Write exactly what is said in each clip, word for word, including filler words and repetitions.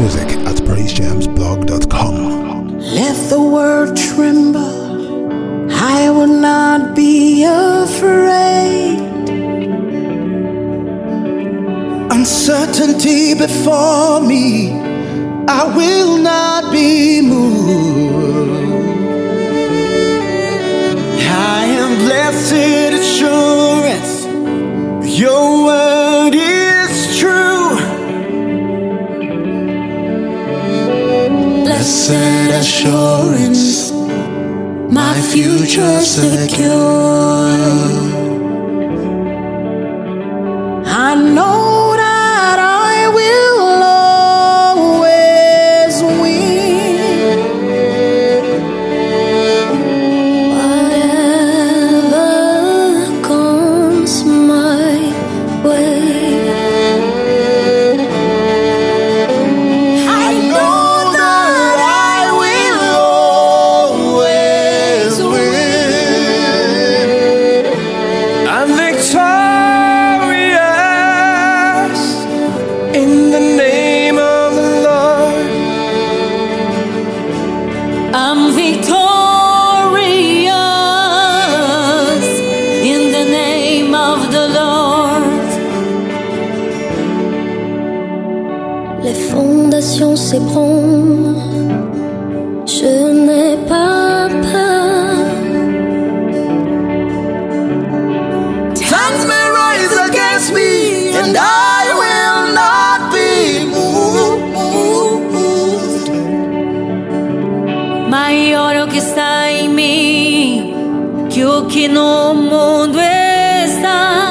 music at praise jams blog dot com. Let the world tremble, I will not be afraid. Uncertainty before me, I will not be moved. I am blessed assurance, your word is true. Blessed assurance, my future secure. I know that I will always win. Whatever comes my way, I know that I will always win. I'm victorious in the name of the Lord. I'm victorious in the name of the Lord. Les fondations s'ébranlent, je n'ai pas peur. Tongues may rise against me, and I will not be moved. Maior é o que está em mim que o que no mundo está.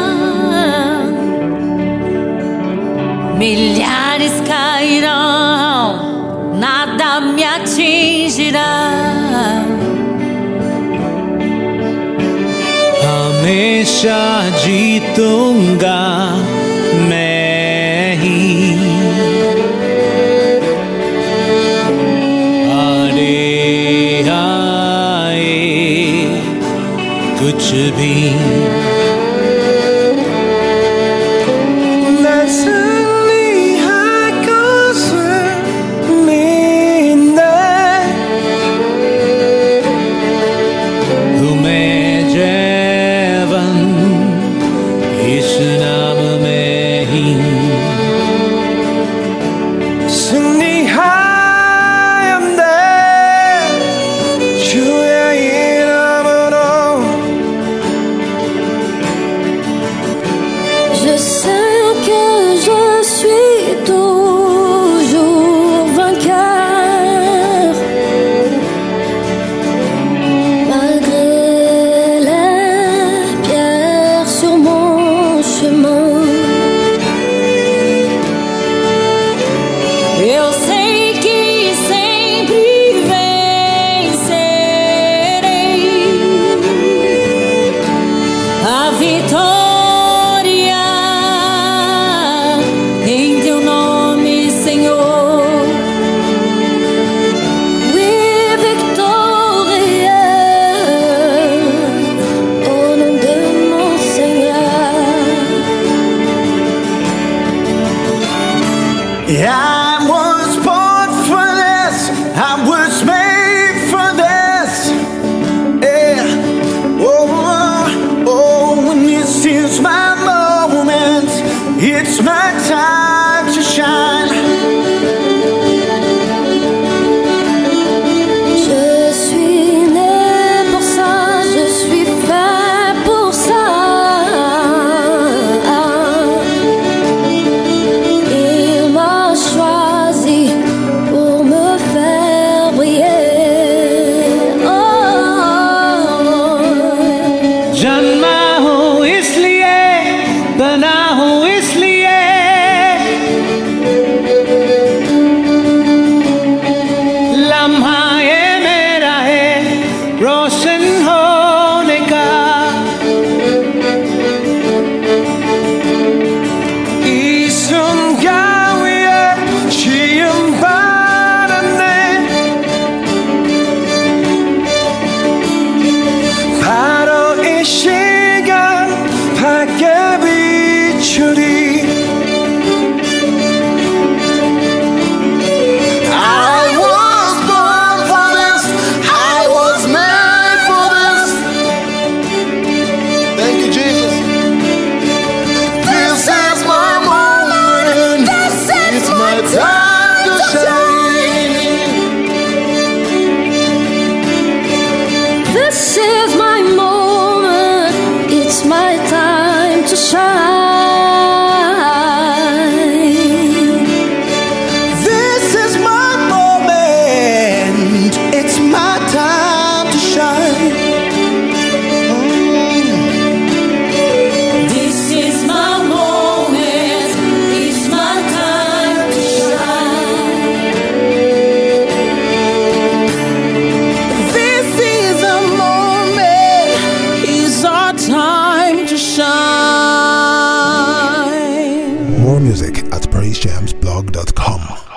Milhares cairão, nada me atingirá. हमेशा जीतूंगा मैं ही। आरे आए कुछ भी That's only how it goes with me. तुम्हें जीवन इस नाम में ही। Sunni high am there, Julia Inamano. Je sais que je suis toujours vainqueur, malgré les pierres sur mon chemin. Eu sei que sempre vencerei. A vitória em teu nome, Senhor. Oui, victorieux au nom de mon Seigneur. I was born for this, I was made for this. Yeah. Oh, oh, and this is my moment, it's my time to shine. Je suis né pour ça, je suis fait pour ça. Il m'a choisi pour me faire briller. Oh, जन्मा हूँ इसलिए, बना हूँ इसलिए, time to shine. This is my moment, it's my time to shine. This is my moment, it's my time to shine. This is my moment, it's my time to shine. This is a moment, it's our time to shine. More music at praise jams blog dot com.